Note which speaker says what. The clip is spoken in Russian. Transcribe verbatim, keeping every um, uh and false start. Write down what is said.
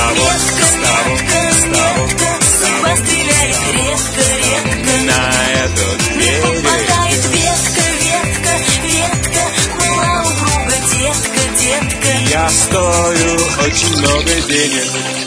Speaker 1: того, с того, с того,
Speaker 2: судьба стреляет редко, редко.
Speaker 1: на этот
Speaker 2: Не
Speaker 1: берег.
Speaker 2: попадает ветка, ветка, ветка. Была у друга детка, детка.
Speaker 1: Я стою очень много денег.